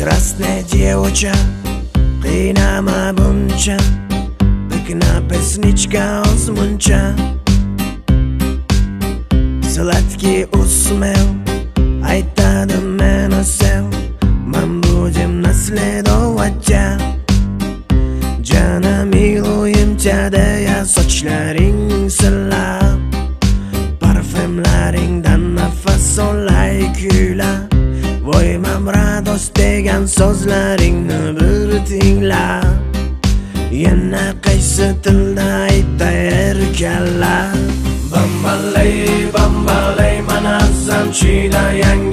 Krasная девочка, qiynama buncha, Bikna pesnichka ozmuncha. Sladkий усмех aytadi meni sev, men будем наследовать тебя. Canım miluyim deya sochlaring silab, parfümlaringdan nafas olay kuylab. Voy mamradost degan so'zlaringni bir tinglab, yana qaysi tilda aytar erkanlar. Bambalay, bambalay, mana zamchida yangi